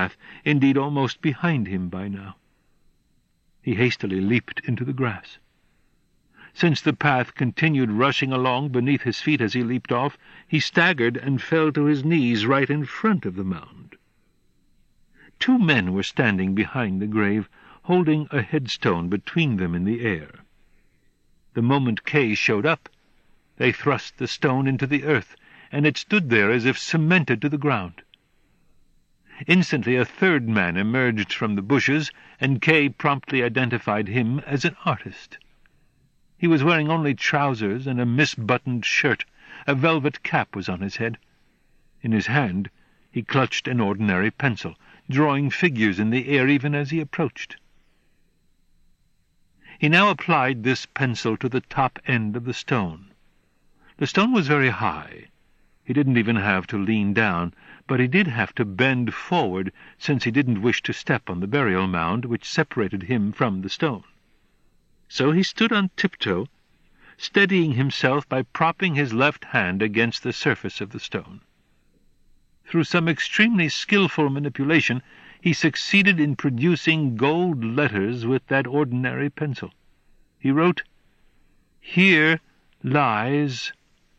path, indeed almost behind him by now. He hastily leaped into the grass. Since the path continued rushing along beneath his feet as he leaped off, he staggered and fell to his knees right in front of the mound. 2 men were standing behind the grave, holding a headstone between them in the air. The moment Kay showed up, they thrust the stone into the earth, and it stood there as if cemented to the ground. Instantly a 3rd man emerged from the bushes, and Kay promptly identified him as an artist. He was wearing only trousers and a misbuttoned shirt. A velvet cap was on his head. In his hand he clutched an ordinary pencil, drawing figures in the air even as he approached. He now applied this pencil to the top end of the stone. The stone was very high. He didn't even have to lean down, but he did have to bend forward, since he didn't wish to step on the burial mound which separated him from the stone. So he stood on tiptoe, steadying himself by propping his left hand against the surface of the stone. Through some extremely skillful manipulation, he succeeded in producing gold letters with that ordinary pencil. He wrote, "Here lies..."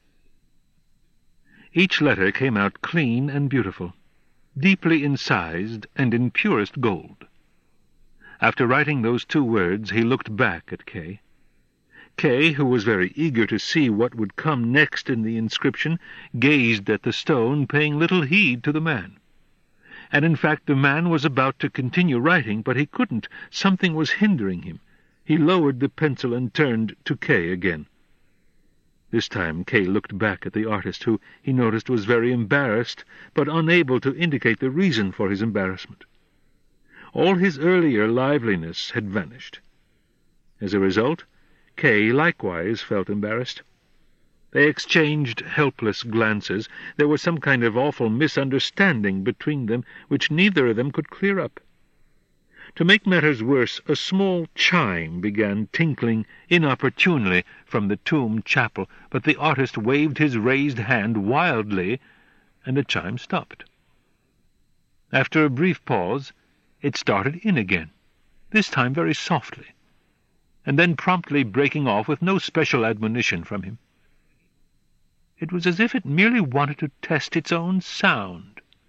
Each letter came out clean and beautiful, deeply incised and in purest gold. After writing those 2 words, he looked back at Kay. Kay, who was very eager to see what would come next in the inscription, gazed at the stone, paying little heed to the man. And in fact the man was about to continue writing, but he couldn't. Something was hindering him. He lowered the pencil and turned to Kay again. This time Kay looked back at the artist, who, he noticed, was very embarrassed, but unable to indicate the reason for his embarrassment. All his earlier liveliness had vanished. As a result, Kay likewise felt embarrassed. They exchanged helpless glances. There was some kind of awful misunderstanding between them, which neither of them could clear up. To make matters worse, a small chime began tinkling inopportunely from the tomb chapel, but the artist waved his raised hand wildly, and the chime stopped. After a brief pause, it started in again, this time very softly, and then promptly breaking off with no special admonition from him. It was as if it merely wanted to test its own sound.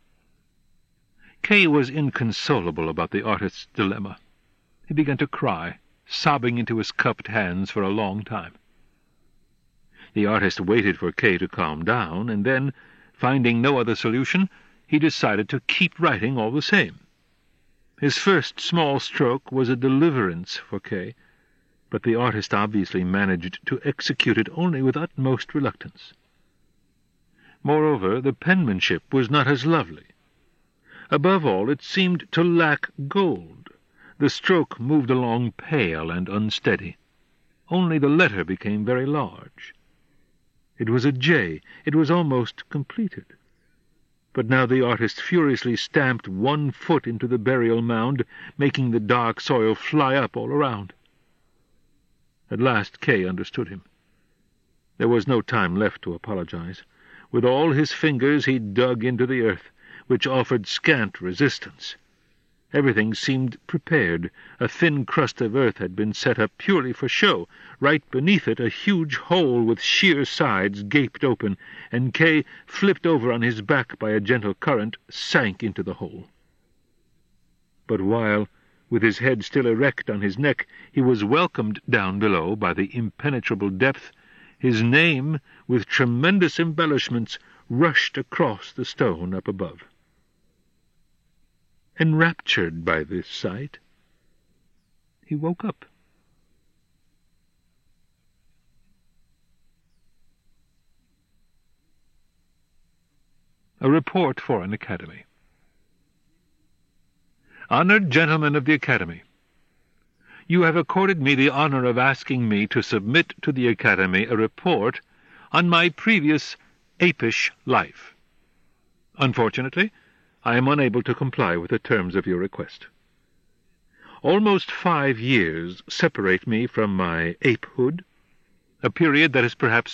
Kay was inconsolable about the artist's dilemma. He began to cry, sobbing into his cupped hands for a long time. The artist waited for Kay to calm down, and then, finding no other solution, he decided to keep writing all the same. His first small stroke was a deliverance for Kay, but the artist obviously managed to execute it only with utmost reluctance. Moreover, the penmanship was not as lovely. Above all, it seemed to lack gold. The stroke moved along pale and unsteady. Only the letter became very large. It was a J. It was almost completed. But now the artist furiously stamped 1 foot into the burial mound, making the dark soil fly up all around. At last Kay understood him. There was no time left to apologize. With all his fingers he dug into the earth, which offered scant resistance. Everything seemed prepared. A thin crust of earth had been set up purely for show. Right beneath it a huge hole with sheer sides gaped open, and Kay, flipped over on his back by a gentle current, sank into the hole. But while, with his head still erect on his neck, he was welcomed down below by the impenetrable depth, his name, with tremendous embellishments, rushed across the stone up above. Enraptured by this sight, he woke up. A report for an academy. Honored gentlemen of the Academy, you have accorded me the honor of asking me to submit to the Academy a report on my previous apish life. Unfortunately, I am unable to comply with the terms of your request. Almost 5 years separate me from my apehood, a period that is perhaps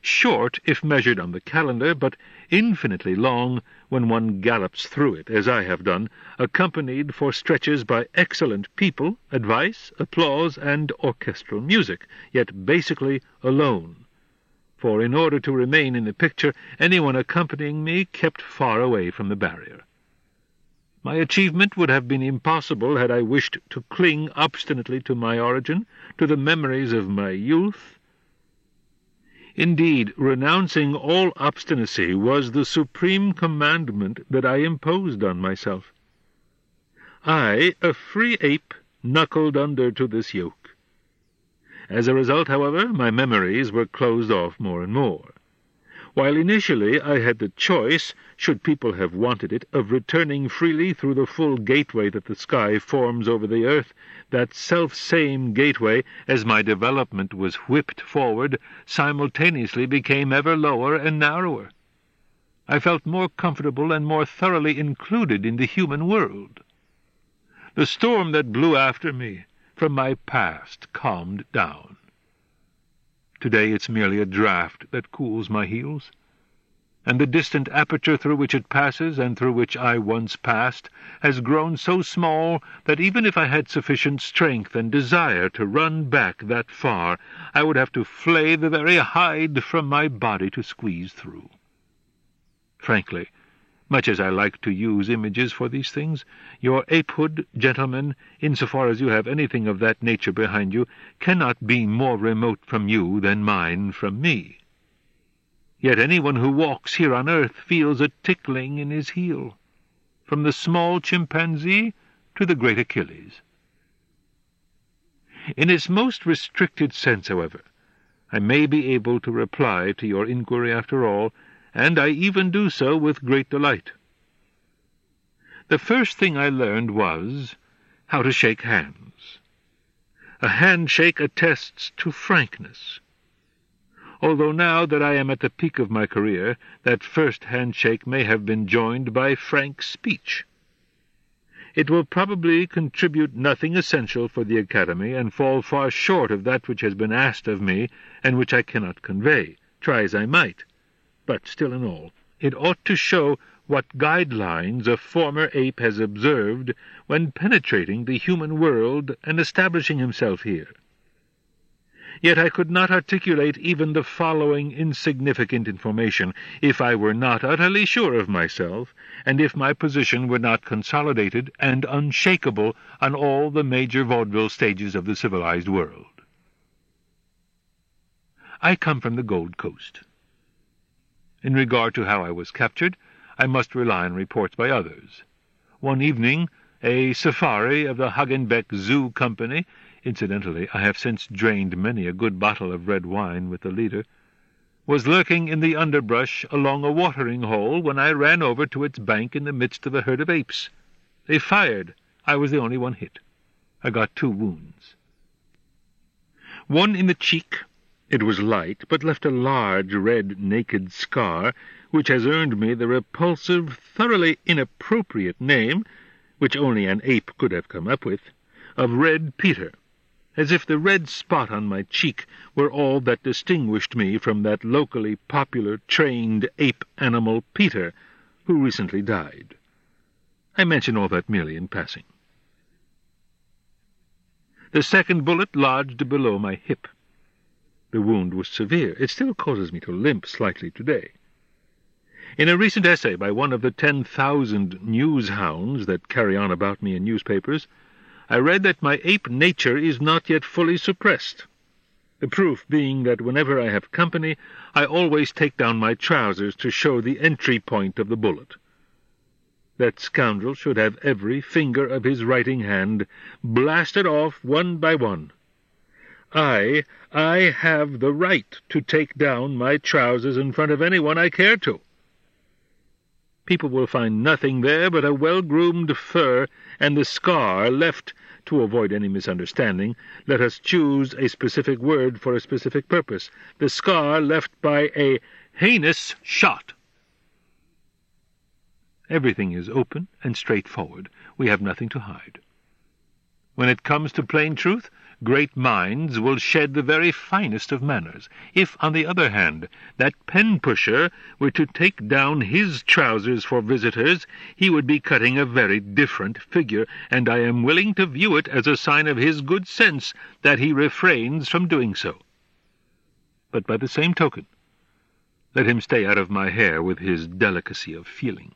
short if measured on the calendar, but infinitely long when one gallops through it, as I have done, accompanied for stretches by excellent people, advice, applause, and orchestral music, yet basically alone. For in order to remain in the picture, anyone accompanying me kept far away from the barrier. My achievement would have been impossible had I wished to cling obstinately to my origin, to the memories of my youth. Indeed, renouncing all obstinacy was the supreme commandment that I imposed on myself. I, a free ape, knuckled under to this yoke. As a result, however, my memories were closed off more and more. While initially I had the choice, should people have wanted it, of returning freely through the full gateway that the sky forms over the earth, that self-same gateway, as my development was whipped forward, simultaneously became ever lower and narrower. I felt more comfortable and more thoroughly included in the human world. The storm that blew after me from my past calmed down. Today it's merely a draught that cools my heels, and the distant aperture through which it passes, and through which I once passed, has grown so small that even if I had sufficient strength and desire to run back that far, I would have to flay the very hide from my body to squeeze through. Frankly, much as I like to use images for these things, your apehood, gentlemen, insofar as you have anything of that nature behind you, cannot be more remote from you than mine from me. Yet anyone who walks here on earth feels a tickling in his heel, from the small chimpanzee to the great Achilles. In its most restricted sense, however, I may be able to reply to your inquiry after all, and I even do so with great delight. The first thing I learned was how to shake hands. A handshake attests to frankness. Although now that I am at the peak of my career, that first handshake may have been joined by frank speech. It will probably contribute nothing essential for the Academy, and fall far short of that which has been asked of me, and which I cannot convey, try as I might. But still in all, it ought to show what guidelines a former ape has observed when penetrating the human world and establishing himself here. Yet I could not articulate even the following insignificant information if I were not utterly sure of myself, and if my position were not consolidated and unshakable on all the major vaudeville stages of the civilized world. I come from the Gold Coast. In regard to how I was captured, I must rely on reports by others. One evening, a safari of the Hagenbeck Zoo Company — incidentally, I have since drained many a good bottle of red wine with the leader — was lurking in the underbrush along a watering hole when I ran over to its bank in the midst of a herd of apes. They fired. I was the only one hit. I got 2 wounds. One in the cheek. It was light, but left a large, red, naked scar, which has earned me the repulsive, thoroughly inappropriate name, which only an ape could have come up with, of Red Peter, as if the red spot on my cheek were all that distinguished me from that locally popular, trained ape animal Peter, who recently died. I mention all that merely in passing. The second bullet lodged below my hip. The wound was severe. It still causes me to limp slightly today. In a recent essay by one of the 10,000 news hounds that carry on about me in newspapers, I read that my ape nature is not yet fully suppressed, the proof being that whenever I have company, I always take down my trousers to show the entry point of the bullet. That scoundrel should have every finger of his writing hand blasted off one by one. I have the right to take down my trousers in front of anyone I care to. People will find nothing there but a well-groomed fur and the scar left, to avoid any misunderstanding, let us choose a specific word for a specific purpose, the scar left by a heinous shot. Everything is open and straightforward. We have nothing to hide. When it comes to plain truth, great minds will shed the very finest of manners. If, on the other hand, that pen-pusher were to take down his trousers for visitors, he would be cutting a very different figure, and I am willing to view it as a sign of his good sense that he refrains from doing so. But by the same token, let him stay out of my hair with his delicacy of feeling.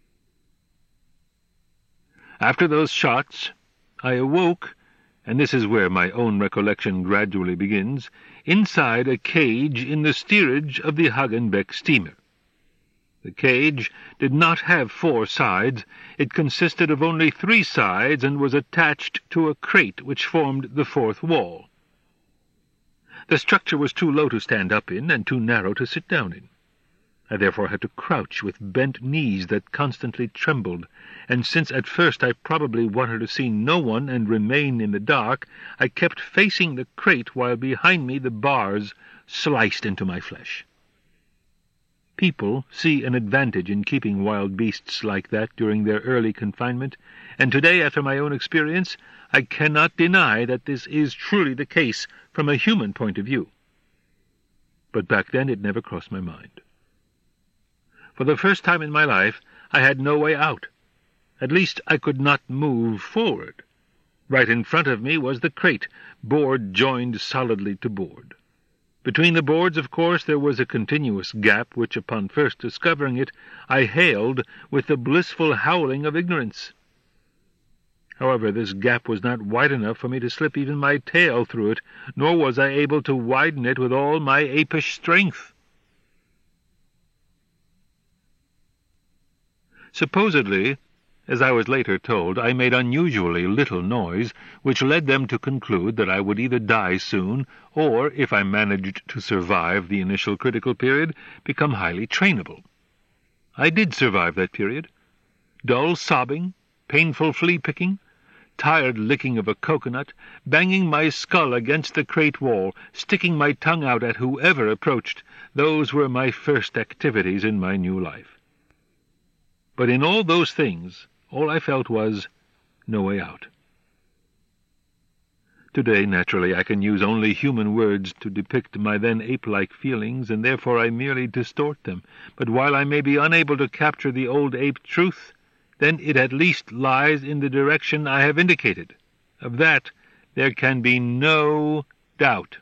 After those shots, I awoke, and this is where my own recollection gradually begins, inside a cage in the steerage of the Hagenbeck steamer. The cage did not have 4 sides. It consisted of only 3 sides and was attached to a crate which formed the 4th wall. The structure was too low to stand up in and too narrow to sit down in. I therefore had to crouch with bent knees that constantly trembled, and since at first I probably wanted to see no one and remain in the dark, I kept facing the crate while behind me the bars sliced into my flesh. People see an advantage in keeping wild beasts like that during their early confinement, and today, after my own experience, I cannot deny that this is truly the case from a human point of view. But back then it never crossed my mind. For the first time in my life, I had no way out. At least I could not move forward. Right in front of me was the crate, board joined solidly to board. Between the boards, of course, there was a continuous gap which, upon first discovering it, I hailed with the blissful howling of ignorance. However, this gap was not wide enough for me to slip even my tail through it, nor was I able to widen it with all my apish strength. Supposedly, as I was later told, I made unusually little noise, which led them to conclude that I would either die soon, or, if I managed to survive the initial critical period, become highly trainable. I did survive that period. Dull sobbing, painful flea-picking, tired licking of a coconut, banging my skull against the crate wall, sticking my tongue out at whoever approached, those were my first activities in my new life. But in all those things, all I felt was no way out. Today, naturally, I can use only human words to depict my then ape-like feelings, and therefore I merely distort them. But while I may be unable to capture the old ape truth, then it at least lies in the direction I have indicated. Of that there can be no doubt.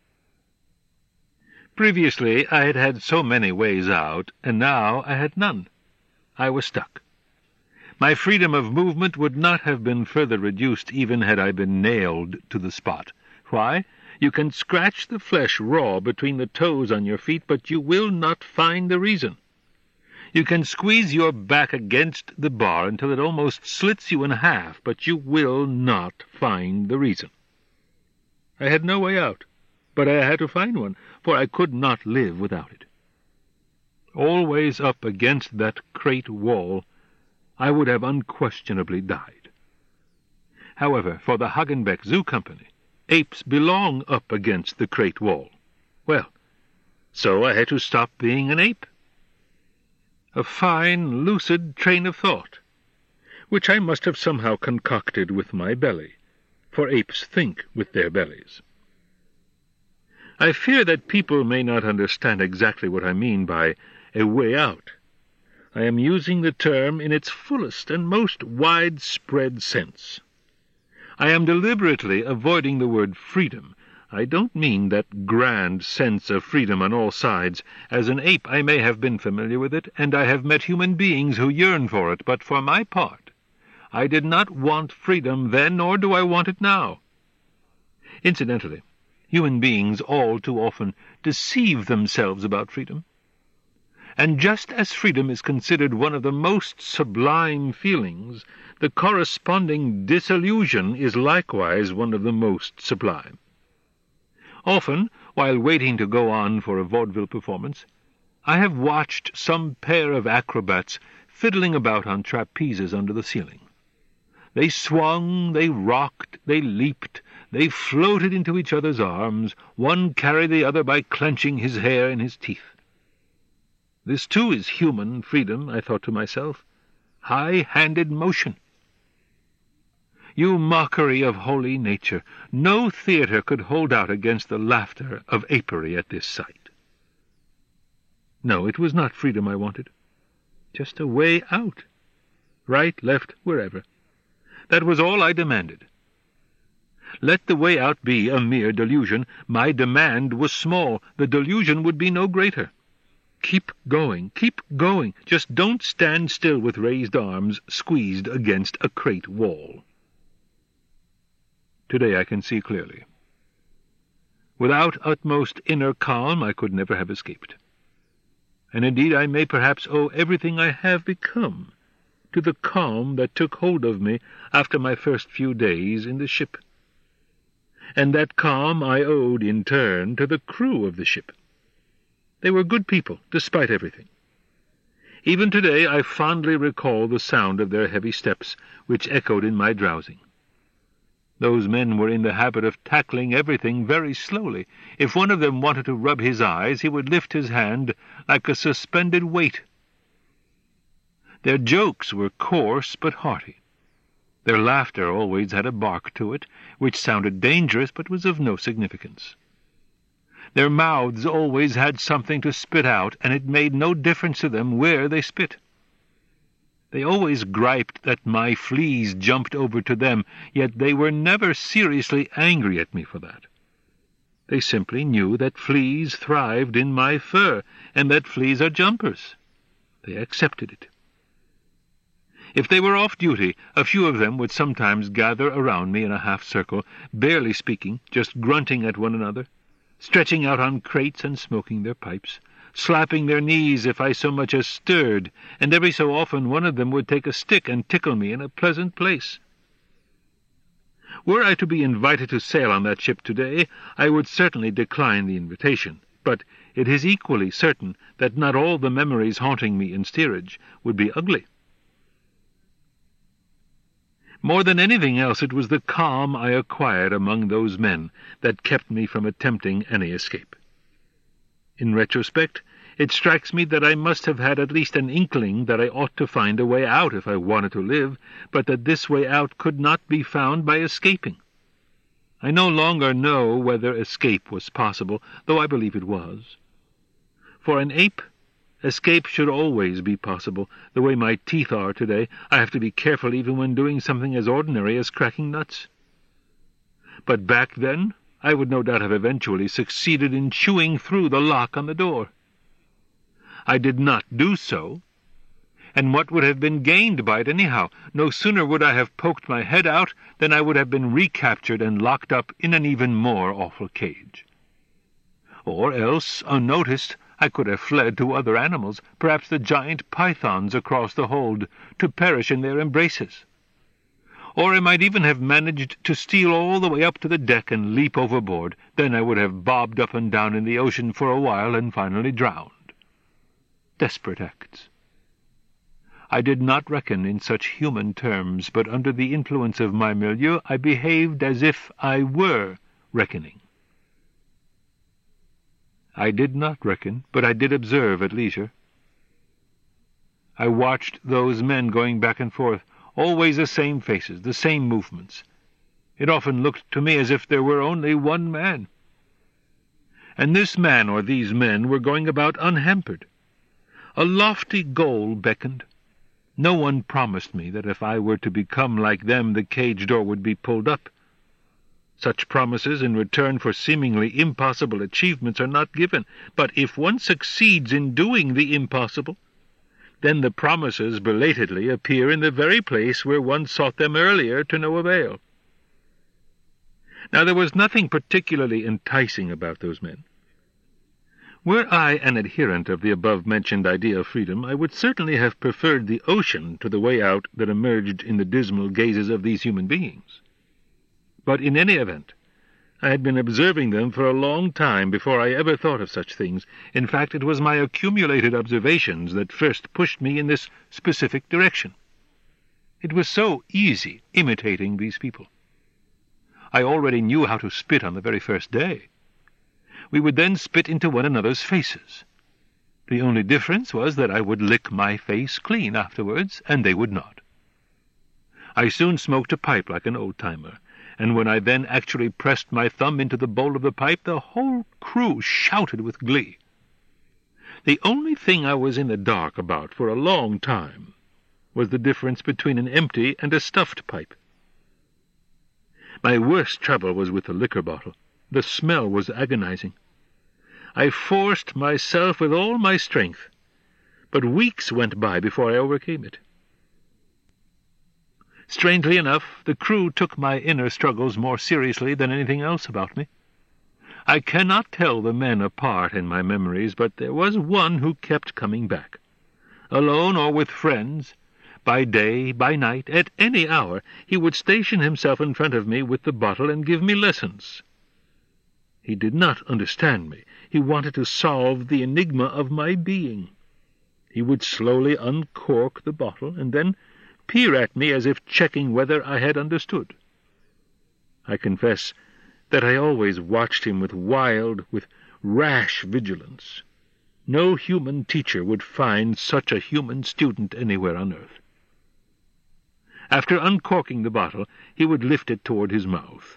Previously I had had so many ways out, and now I had none. I was stuck. My freedom of movement would not have been further reduced even had I been nailed to the spot. Why? You can scratch the flesh raw between the toes on your feet, but you will not find the reason. You can squeeze your back against the bar until it almost slits you in half, but you will not find the reason. I had no way out, but I had to find one, for I could not live without it. Always up against that crate wall, I would have unquestionably died. However, for the Hagenbeck Zoo Company, apes belong up against the crate wall. Well, so I had to stop being an ape. A fine, lucid train of thought, which I must have somehow concocted with my belly, for apes think with their bellies. I fear that people may not understand exactly what I mean by a way out. I am using the term in its fullest and most widespread sense. I am deliberately avoiding the word freedom. I don't mean that grand sense of freedom on all sides. As an ape I may have been familiar with it, and I have met human beings who yearn for it, but for my part, I did not want freedom then, nor do I want it now. Incidentally, human beings all too often deceive themselves about freedom. And just as freedom is considered one of the most sublime feelings, the corresponding disillusion is likewise one of the most sublime. Often, while waiting to go on for a vaudeville performance, I have watched some pair of acrobats fiddling about on trapezes under the ceiling. They swung, they rocked, they leaped, they floated into each other's arms, one carried the other by clenching his hair in his teeth. This, too, is human freedom, I thought to myself. High-handed motion. You mockery of holy nature! No theatre could hold out against the laughter of apery at this sight. No, it was not freedom I wanted. Just a way out. Right, left, wherever. That was all I demanded. Let the way out be a mere delusion. My demand was small. The delusion would be no greater. Keep going, keep going. Just don't stand still with raised arms squeezed against a crate wall. Today I can see clearly. Without utmost inner calm I could never have escaped. And indeed I may perhaps owe everything I have become to the calm that took hold of me after my first few days in the ship. And that calm I owed in turn to the crew of the ship. They were good people, despite everything. Even today I fondly recall the sound of their heavy steps, which echoed in my drowsing. Those men were in the habit of tackling everything very slowly. If one of them wanted to rub his eyes, he would lift his hand like a suspended weight. Their jokes were coarse but hearty. Their laughter always had a bark to it, which sounded dangerous but was of no significance. Their mouths always had something to spit out, and it made no difference to them where they spit. They always griped that my fleas jumped over to them, yet they were never seriously angry at me for that. They simply knew that fleas thrived in my fur, and that fleas are jumpers. They accepted it. If they were off duty, a few of them would sometimes gather around me in a half-circle, barely speaking, just grunting at one another, stretching out on crates and smoking their pipes, slapping their knees if I so much as stirred, and every so often one of them would take a stick and tickle me in a pleasant place. Were I to be invited to sail on that ship today, I would certainly decline the invitation, but it is equally certain that not all the memories haunting me in steerage would be ugly. More than anything else, it was the calm I acquired among those men that kept me from attempting any escape. In retrospect, it strikes me that I must have had at least an inkling that I ought to find a way out if I wanted to live, but that this way out could not be found by escaping. I no longer know whether escape was possible, though I believe it was. For an ape, escape should always be possible. The way my teeth are today, I have to be careful even when doing something as ordinary as cracking nuts. But back then, I would no doubt have eventually succeeded in chewing through the lock on the door. I did not do so, and what would have been gained by it anyhow? No sooner would I have poked my head out than I would have been recaptured and locked up in an even more awful cage. Or else, unnoticed, I could have fled to other animals, perhaps the giant pythons across the hold, to perish in their embraces. Or I might even have managed to steal all the way up to the deck and leap overboard. Then I would have bobbed up and down in the ocean for a while and finally drowned. Desperate acts. I did not reckon in such human terms, but under the influence of my milieu I behaved as if I were reckoning. I did not reckon, but I did observe at leisure. I watched those men going back and forth, always the same faces, the same movements. It often looked to me as if there were only one man. And this man or these men were going about unhampered. A lofty goal beckoned. No one promised me that if I were to become like them the cage door would be pulled up. Such promises in return for seemingly impossible achievements are not given, but if one succeeds in doing the impossible, then the promises belatedly appear in the very place where one sought them earlier to no avail. Now there was nothing particularly enticing about those men. Were I an adherent of the above-mentioned idea of freedom, I would certainly have preferred the ocean to the way out that emerged in the dismal gazes of these human beings. But in any event, I had been observing them for a long time before I ever thought of such things. In fact, it was my accumulated observations that first pushed me in this specific direction. It was so easy imitating these people. I already knew how to spit on the very first day. We would then spit into one another's faces. The only difference was that I would lick my face clean afterwards, and they would not. I soon smoked a pipe like an old-timer, and when I then actually pressed my thumb into the bowl of the pipe, the whole crew shouted with glee. The only thing I was in the dark about for a long time was the difference between an empty and a stuffed pipe. My worst trouble was with the liquor bottle. The smell was agonizing. I forced myself with all my strength, but weeks went by before I overcame it. Strangely enough, the crew took my inner struggles more seriously than anything else about me. I cannot tell the men apart in my memories, but there was one who kept coming back. Alone or with friends, by day, by night, at any hour, he would station himself in front of me with the bottle and give me lessons. He did not understand me. He wanted to solve the enigma of my being. He would slowly uncork the bottle and then peer at me as if checking whether I had understood. I confess that I always watched him with rash vigilance. No human teacher would find such a human student anywhere on earth. After uncorking the bottle, he would lift it toward his mouth,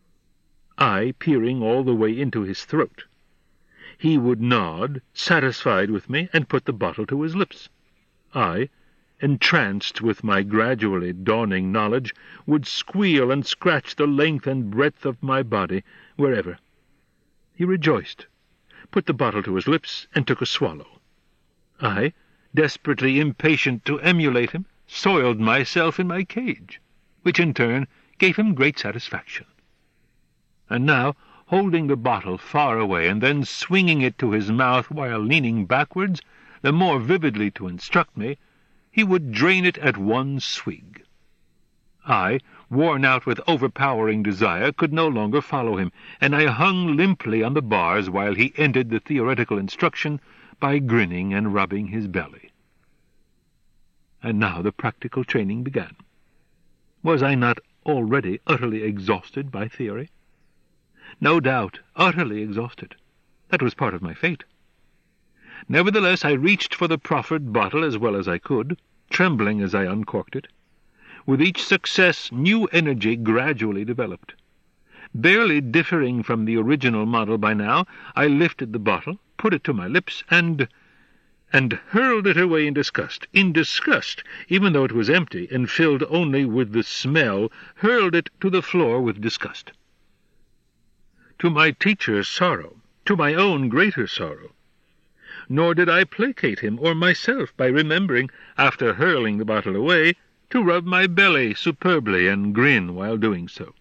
I peering all the way into his throat. He would nod, satisfied with me, and put the bottle to his lips. I, entranced with my gradually dawning knowledge, would squeal and scratch the length and breadth of my body, wherever. He rejoiced, put the bottle to his lips, and took a swallow. I, desperately impatient to emulate him, soiled myself in my cage, which in turn gave him great satisfaction. And now, holding the bottle far away and then swinging it to his mouth while leaning backwards, the more vividly to instruct me, he would drain it at one swig. I, worn out with overpowering desire, could no longer follow him, and I hung limply on the bars while he ended the theoretical instruction by grinning and rubbing his belly. And now the practical training began. Was I not already utterly exhausted by theory? No doubt, utterly exhausted. That was part of my fate. Nevertheless, I reached for the proffered bottle as well as I could, trembling as I uncorked it. With each success, new energy gradually developed. Barely differing from the original model by now, I lifted the bottle, put it to my lips, and hurled it away in disgust, even though it was empty and filled only with the smell, hurled it to the floor with disgust. To my teacher's sorrow, to my own greater sorrow. Nor did I placate him or myself by remembering, after hurling the bottle away, to rub my belly superbly and grin while doing so.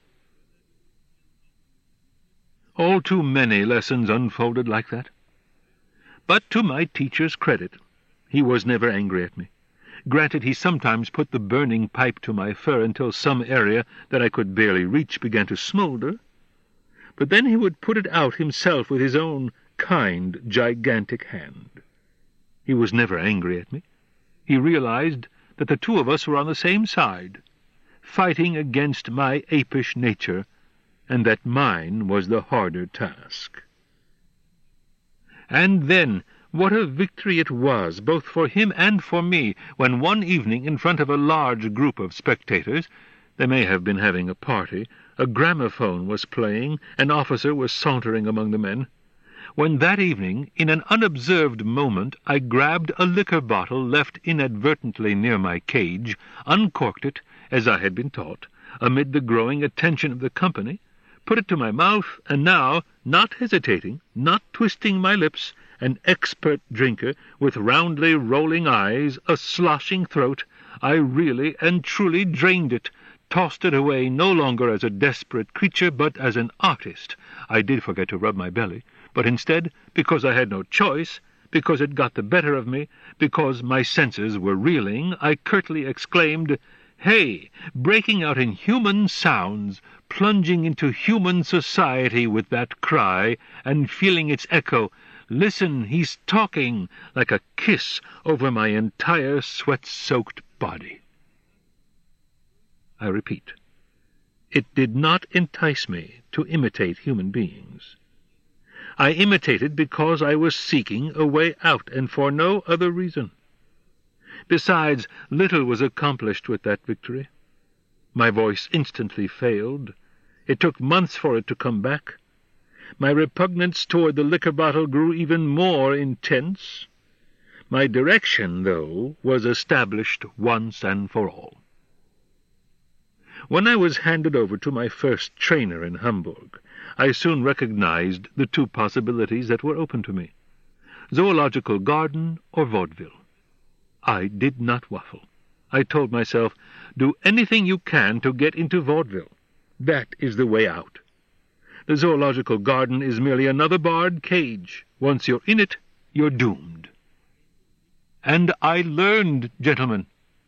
All too many lessons unfolded like that. But to my teacher's credit, he was never angry at me. Granted, he sometimes put the burning pipe to my fur until some area that I could barely reach began to smolder, but then he would put it out himself with his own kind, gigantic hand. He was never angry at me. He realized that the two of us were on the same side, fighting against my apish nature, and that mine was the harder task. And then, what a victory it was, both for him and for me, when one evening, in front of a large group of spectators, they may have been having a party, a gramophone was playing, an officer was sauntering among the men. When that evening, in an unobserved moment, I grabbed a liquor bottle left inadvertently near my cage, uncorked it, as I had been taught, amid the growing attention of the company, put it to my mouth, and now, not hesitating, not twisting my lips, an expert drinker, with roundly rolling eyes, a sloshing throat, I really and truly drained it, tossed it away no longer as a desperate creature, but as an artist. I did forget to rub my belly, but instead, because I had no choice, because it got the better of me, because my senses were reeling, I curtly exclaimed, "Hey!" breaking out in human sounds, plunging into human society with that cry, and feeling its echo, "Listen, he's talking," like a kiss over my entire sweat-soaked body. I repeat, it did not entice me to imitate human beings. I imitated because I was seeking a way out, and for no other reason. Besides, little was accomplished with that victory. My voice instantly failed. It took months for it to come back. My repugnance toward the liquor bottle grew even more intense. My direction, though, was established once and for all. When I was handed over to my first trainer in Hamburg, I soon recognized the two possibilities that were open to me: zoological garden or vaudeville. I did not waffle. I told myself, do anything you can to get into vaudeville. That is the way out. The zoological garden is merely another barred cage. Once you're in it, you're doomed. And I learned, gentlemen.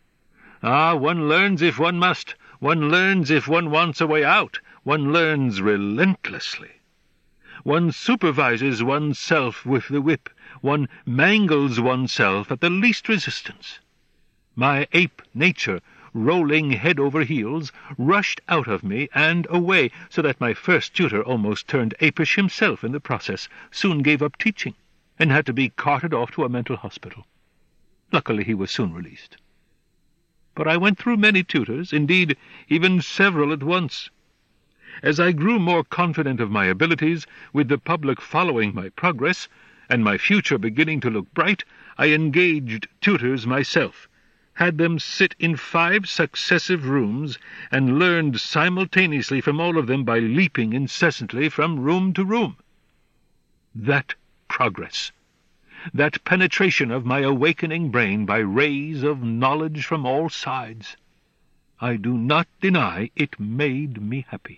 One learns if one must. One learns if one wants a way out. One learns relentlessly. One supervises oneself with the whip. One mangles oneself at the least resistance. My ape nature, rolling head over heels, rushed out of me and away, so that my first tutor almost turned apish himself in the process, soon gave up teaching, and had to be carted off to a mental hospital. Luckily he was soon released. But I went through many tutors, indeed even several at once. As I grew more confident of my abilities, with the public following my progress, and my future beginning to look bright, I engaged tutors myself, had them sit in 5 successive rooms, and learned simultaneously from all of them by leaping incessantly from room to room. That progress, that penetration of my awakening brain by rays of knowledge from all sides, I do not deny it made me happy.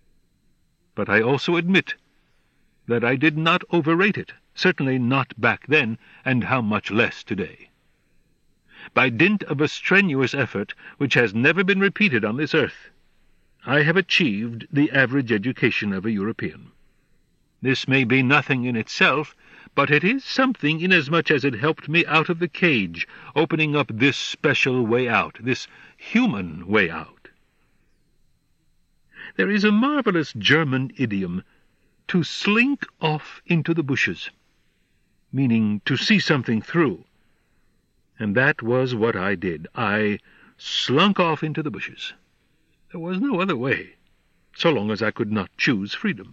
But I also admit that I did not overrate it, certainly not back then, and how much less today. By dint of a strenuous effort which has never been repeated on this earth, I have achieved the average education of a European. This may be nothing in itself, but it is something inasmuch as it helped me out of the cage, opening up this special way out, this human way out. There is a marvelous German idiom, to slink off into the bushes, meaning to see something through. And that was what I did. I slunk off into the bushes. There was no other way, so long as I could not choose freedom.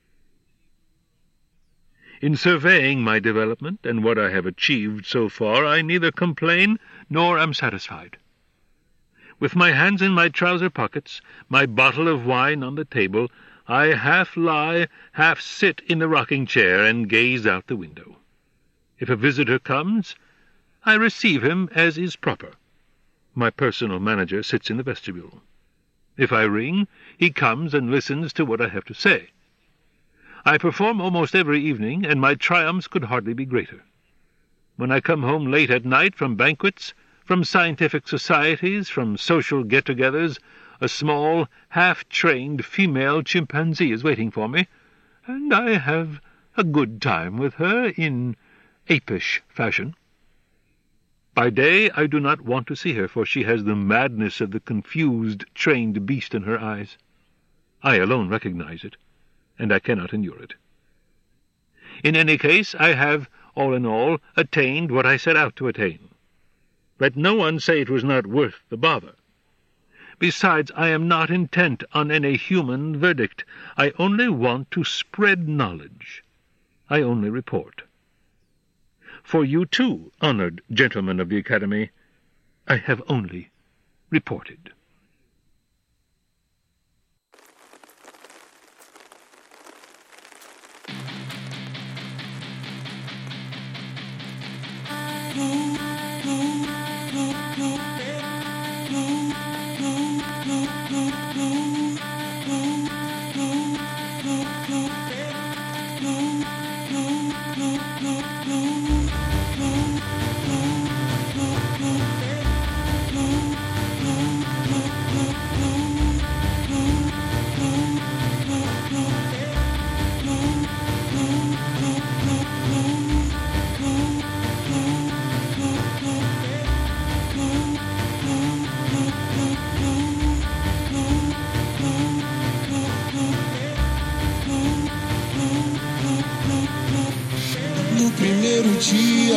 In surveying my development and what I have achieved so far, I neither complain nor am satisfied. With my hands in my trouser pockets, my bottle of wine on the table, I half lie, half sit in the rocking chair and gaze out the window. If a visitor comes, I receive him as is proper. My personal manager sits in the vestibule. If I ring, he comes and listens to what I have to say. I perform almost every evening, and my triumphs could hardly be greater. When I come home late at night from banquets, from scientific societies, from social get-togethers, a small, half-trained female chimpanzee is waiting for me, and I have a good time with her in apish fashion. By day I do not want to see her, for she has the madness of the confused, trained beast in her eyes. I alone recognize it, and I cannot endure it. In any case, I have, all in all, attained what I set out to attain. Let no one say it was not worth the bother. Besides, I am not intent on any human verdict. I only want to spread knowledge. I only report. For you too, honored gentlemen of the Academy, I have only reported.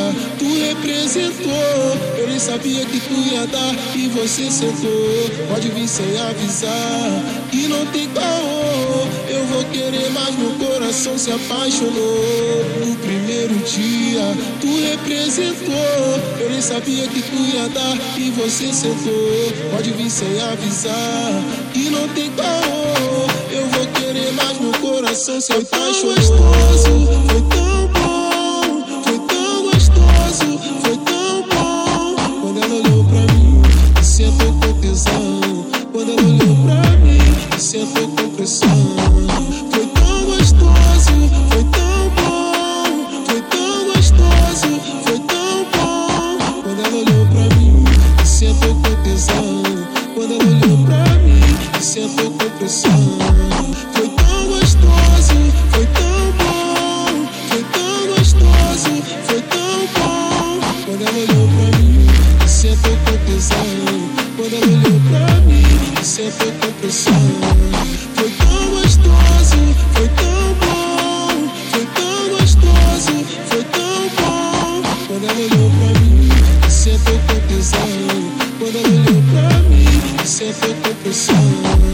tu representou. Eu nem sabia que tu ia dar e você sentou. Pode vir sem avisar e não tem caô. Eu vou querer, mas meu coração se apaixonou. No primeiro dia tu representou. Eu nem sabia que tu ia dar e você sentou. Pode vir sem avisar e não tem caô. Eu vou querer, mas meu coração se apaixonou. Foi tão bom, foi tão gostoso, foi tão bom. Quando ela olhou pra mim e sentou com tesão. Quando ela olhou pra mim e sentou com pressão. Foi tão gostoso, foi tão bom, foi tão gostoso, foi tão bom. Quando ela olhou pra mim e sentou com tesão. Quando ela olhou pra mim e sentou com pressão. Foi tão gostoso, foi tão bom, foi tão gostoso, foi tão bom. Quando ela olhou pra mim e sentou com tesão. Quando ela olhou pra mim e sentou com pressão. Foi tão gostoso, foi tão bom, foi tão gostoso, foi tão bom. Quando ela olhou pra mim e sentou com tesão. Quando ela olhou pra mim e sentou com pressão.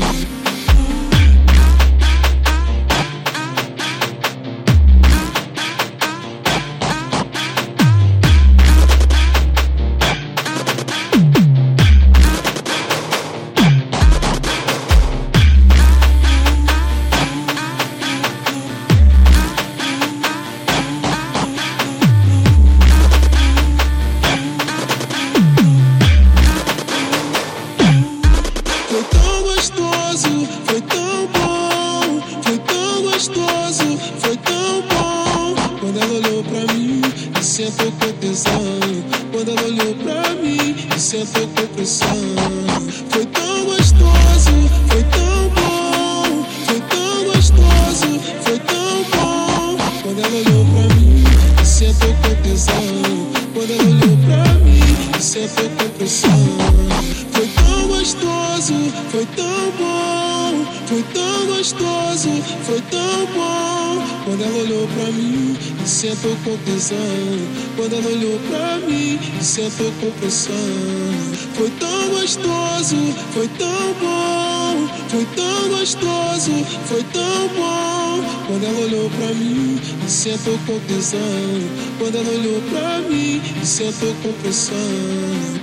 Foi tão bom, foi tão gostoso, foi tão bom. Quando ela olhou pra mim e sentou com tesão. Quando ela olhou pra mim e sentou com pressão. Foi tão gostoso, foi tão bom, foi tão gostoso, foi tão bom. Quando ela olhou pra mim e sentou com tesão. Quando ela olhou pra mim e sentou com pressão. Foi tão gostoso, foi tão bom, foi tão gostoso, foi tão bom. Quando ela olhou pra mim e sentou com tesão. Quando ela olhou pra mim e sentou com pressão. Foi tão gostoso, foi tão bom, foi tão gostoso, foi tão bom. Quando ela olhou pra mim e sentou com tesão. Quando ela olhou pra mim e sentou com pressão.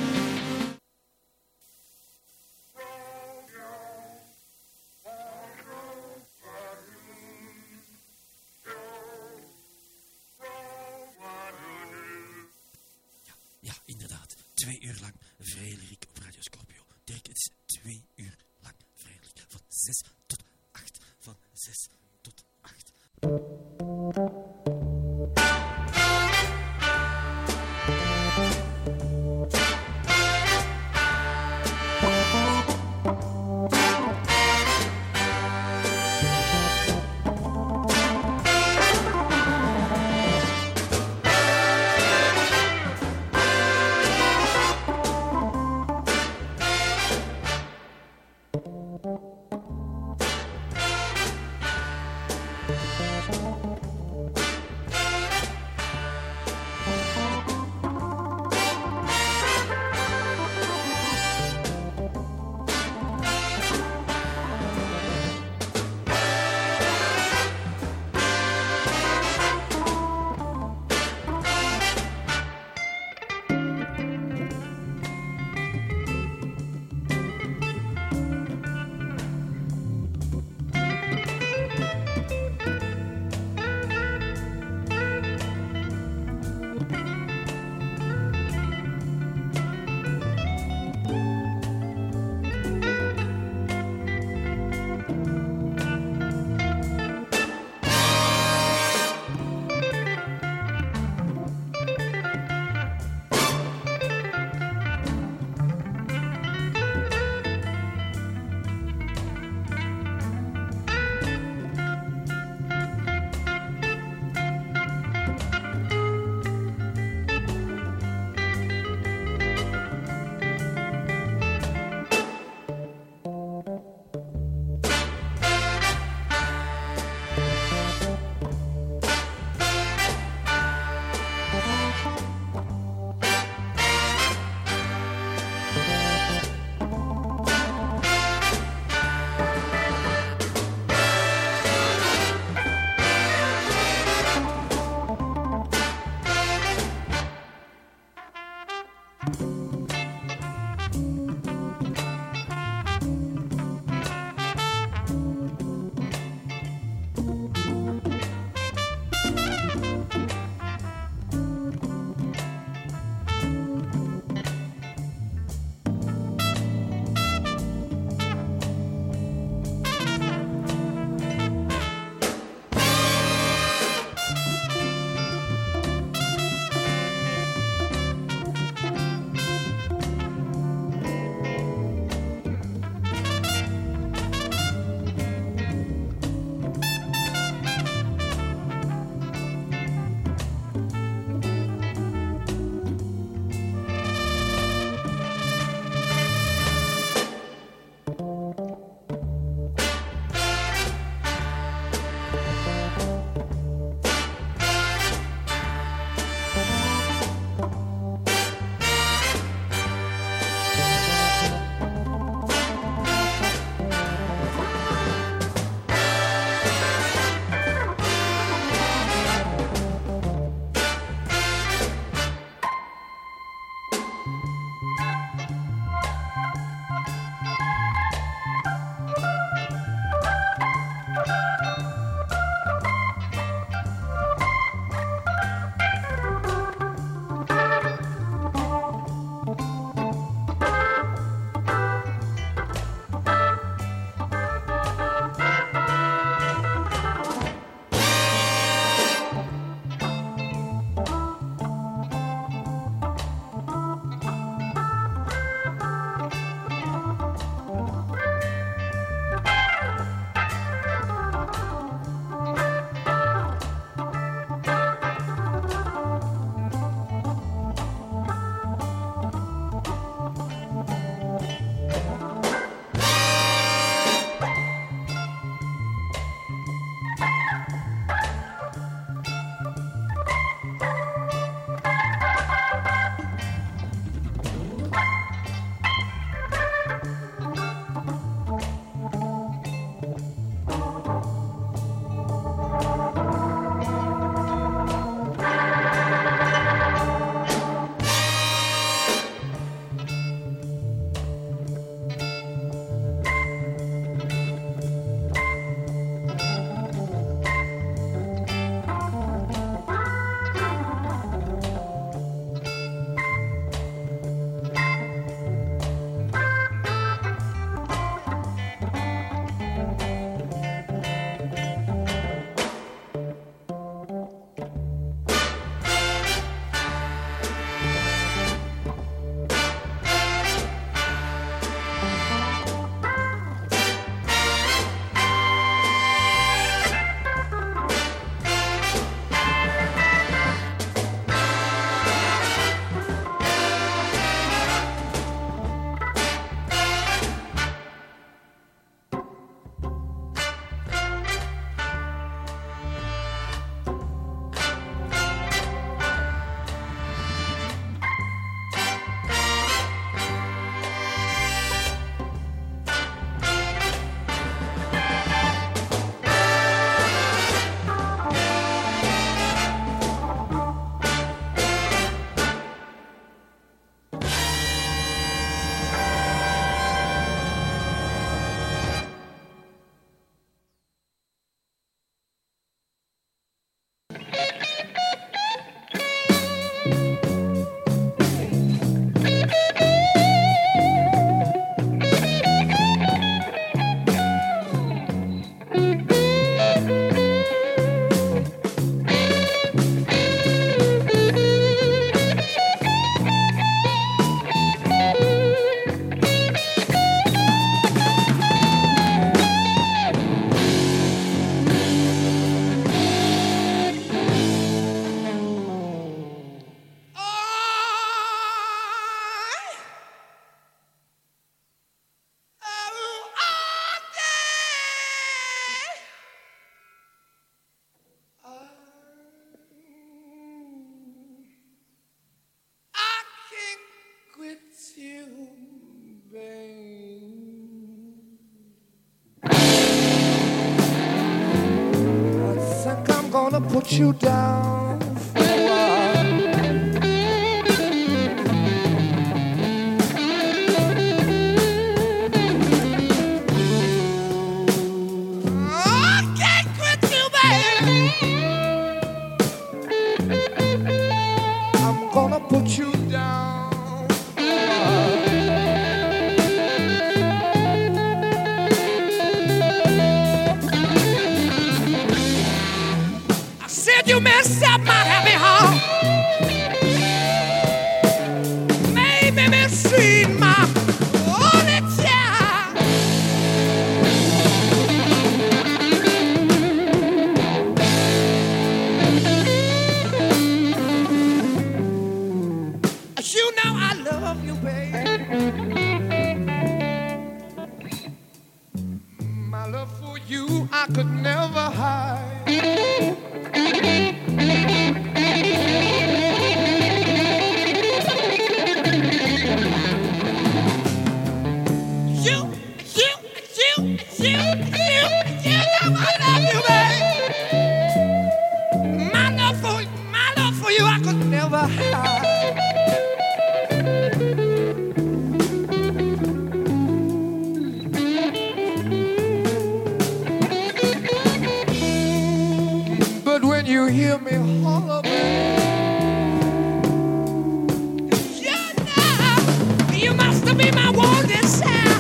Ja, inderdaad. 2 uur lang Frederik op Radio Scorpio. Dirk, het is 2 uur lang Frederik. Van 6 tot 8. Van 6 tot 8. gonna put you down for a while. I can't quit you, baby. I'm gonna put you down for a while. You messed up my happy heart, made me mistreat my only child. You know I love you, baby. My love for you I could never hide. But when you hear me holler, you know you must be my one desire.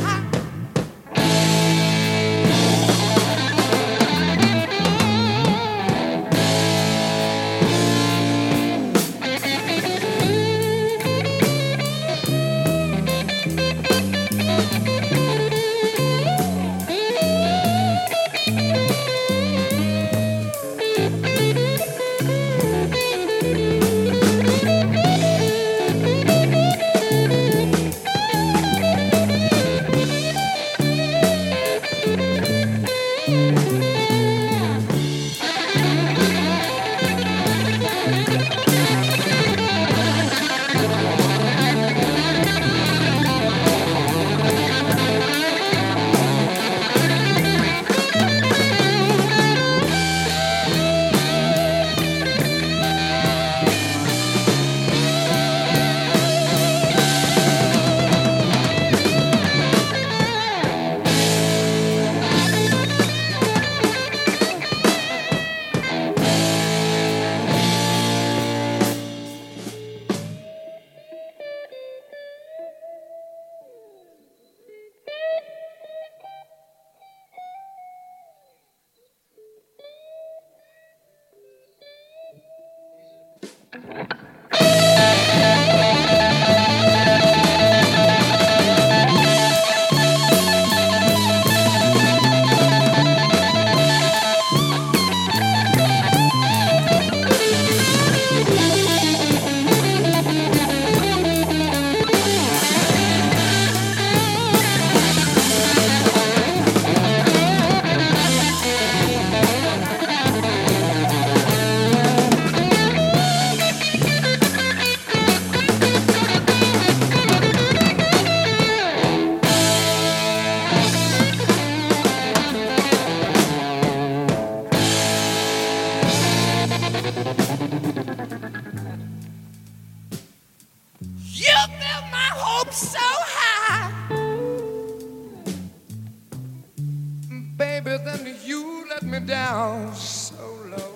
Down so low.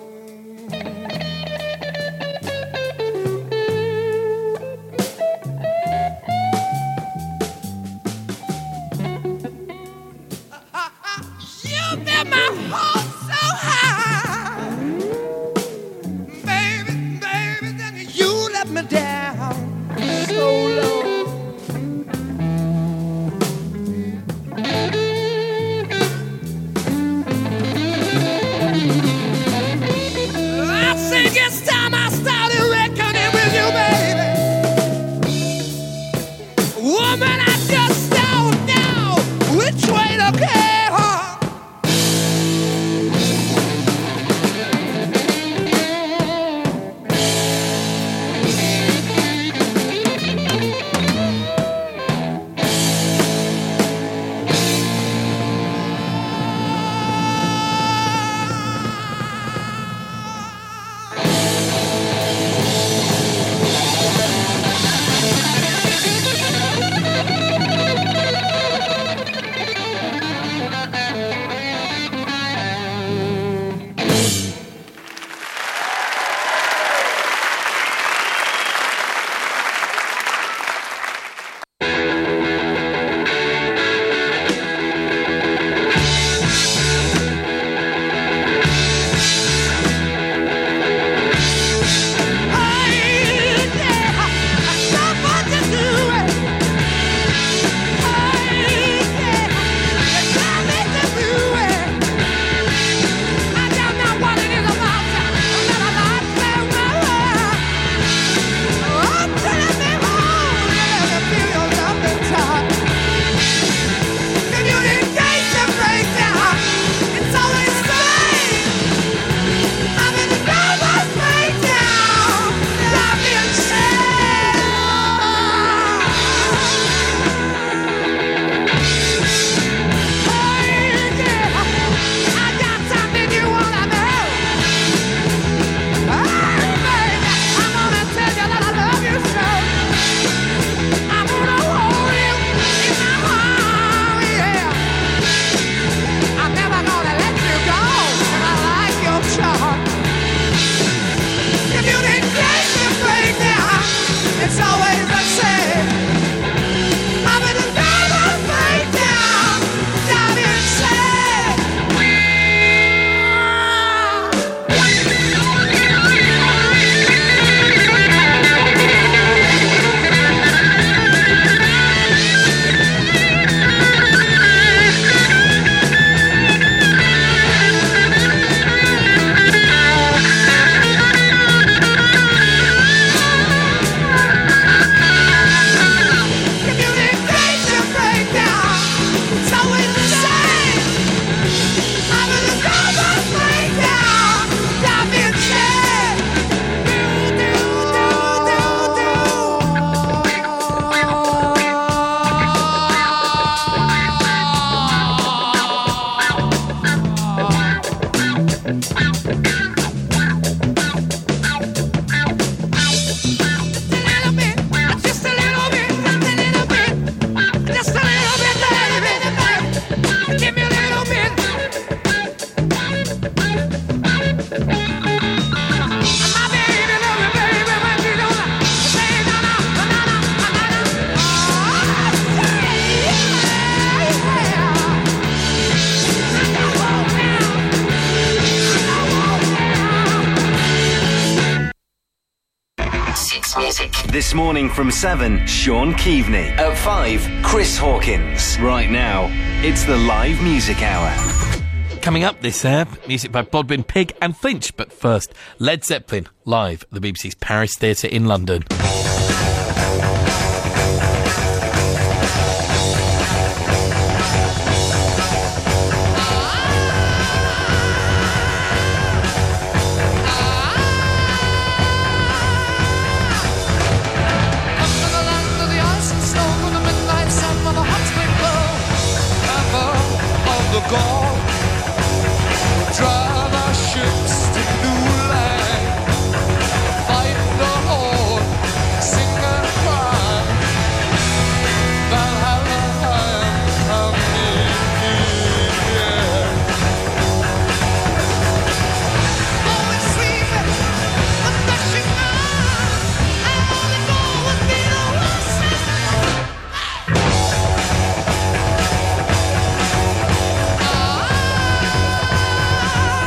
You made my heart so high, baby, baby. Then you let me down so low. It's time I started reckoning with you, baby. Woman, I just don't know which way to go. This morning from 7, Sean Keaveney. At 5, Chris Hawkins. Right now, it's the Live Music Hour. Coming up this hour, music by Bodwin, Pig and Finch. But first, Led Zeppelin, live at the BBC's Paris Theatre in London. Drive our ships to new land, fight the horde, sing and cry. Valhalla, I am always sleeping, but dashing on. I wanna go and be the one.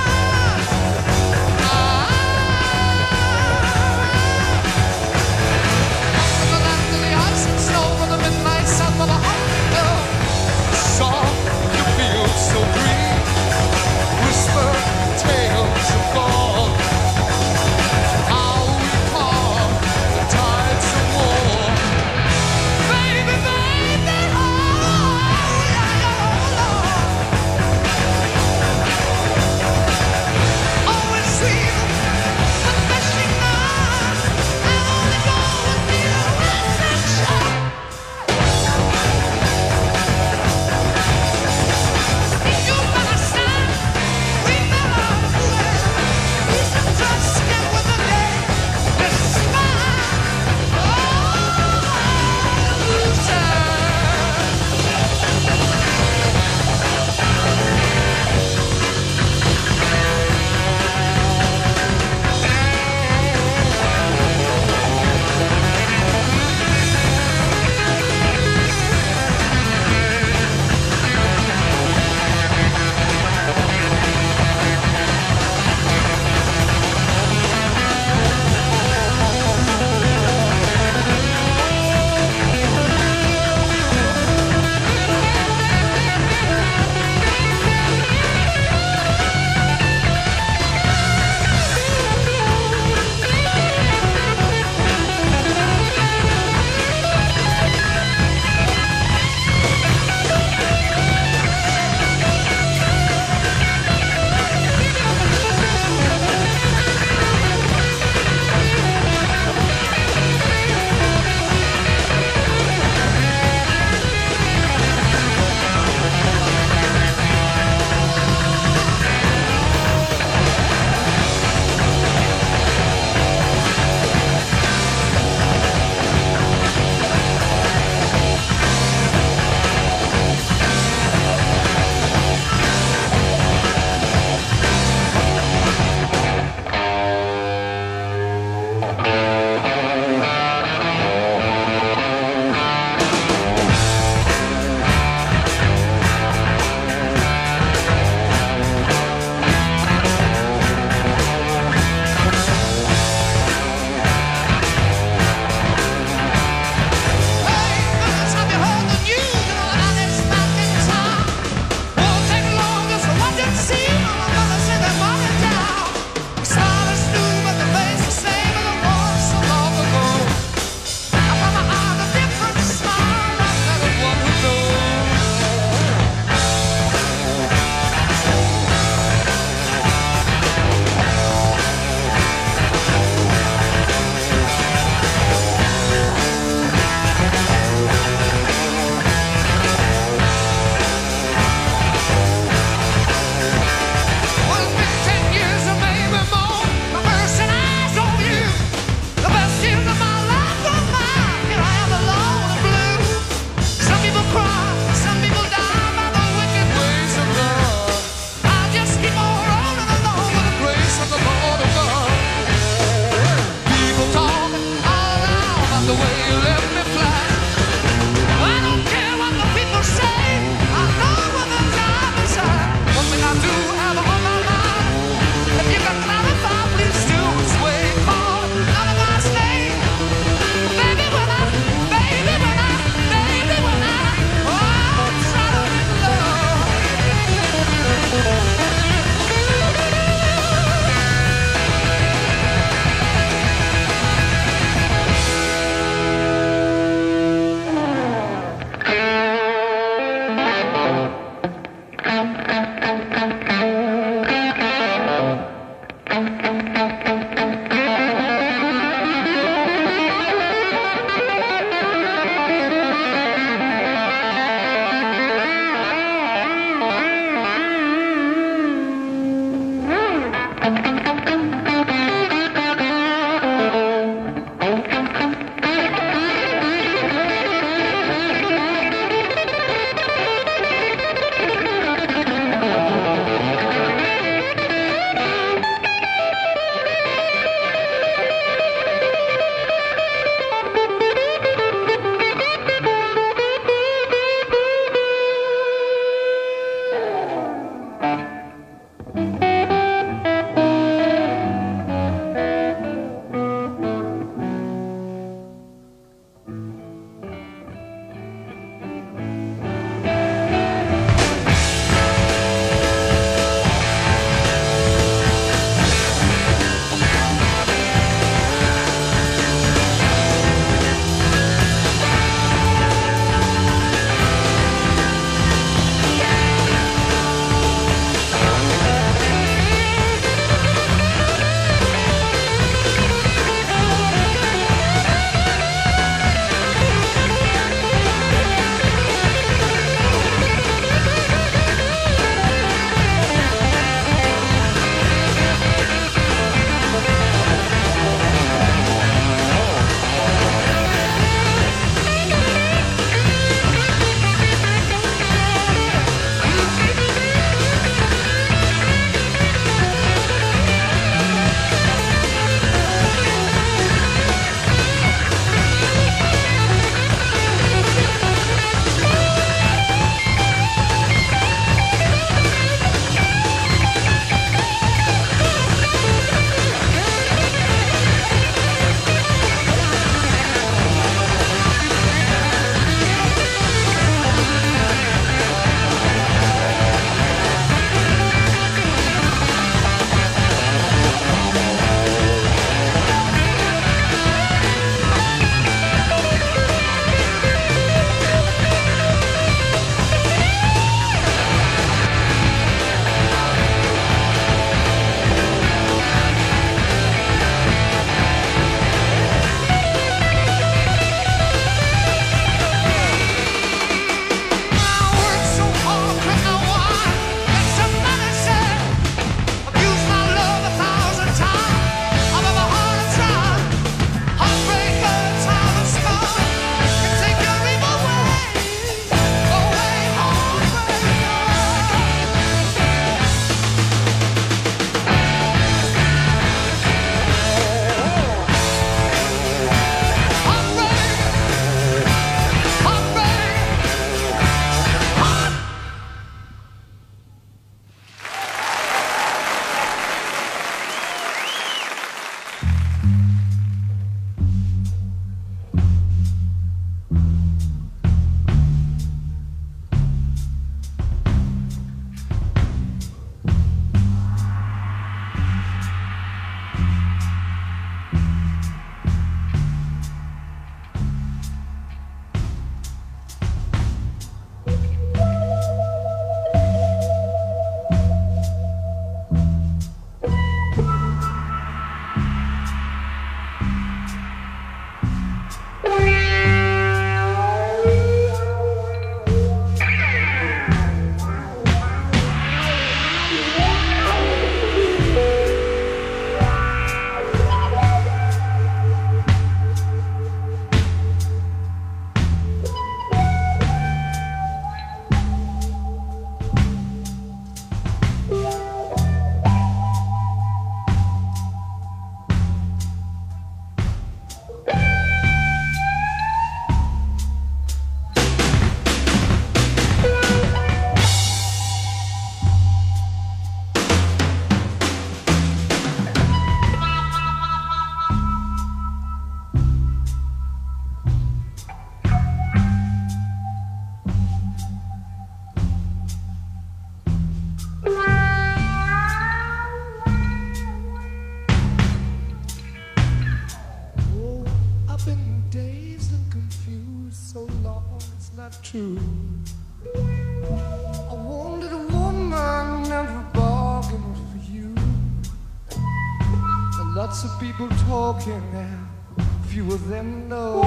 Lots of people talking now, few of them know.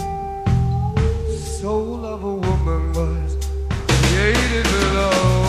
Soul of a woman was created below.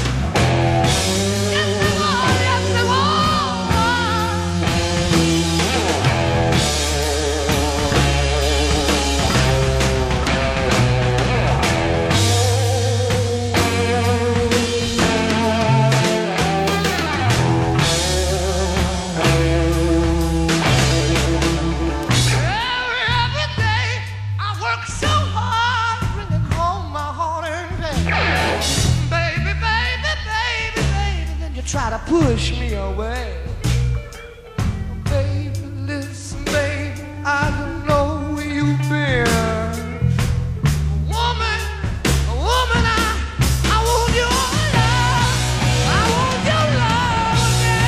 Try to push me away. Baby, listen, baby, I don't know where you've been. Woman, I want your love. I want your love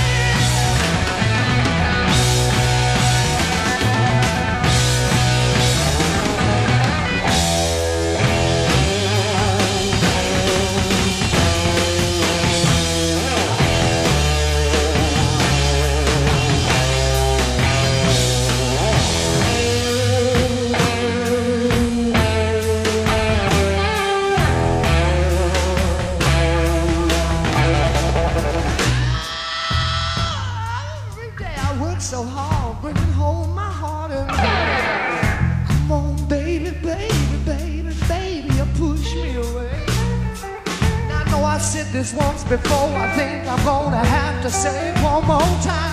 so hard, bringing home my heart and mind. Come on, baby, baby, baby, baby, you push me away. Now I know I've said this once before, I think I'm gonna have to say it one more time.